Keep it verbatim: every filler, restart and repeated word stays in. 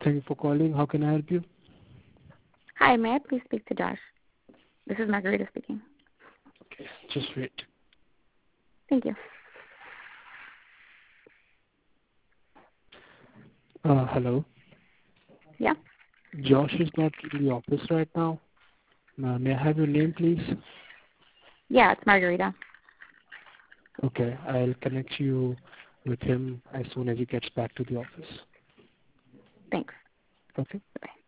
Thank you for calling. How can I help you? Hi, may I please speak to Josh? This is Margarita speaking. Okay, just wait. Thank you. Uh, hello. Yeah? Josh is not in the office right now. Uh, may I have your name, please? Yeah, it's Margarita. Okay, I'll connect you with him as soon as he gets back to the office. Thanks. Okay? Bye.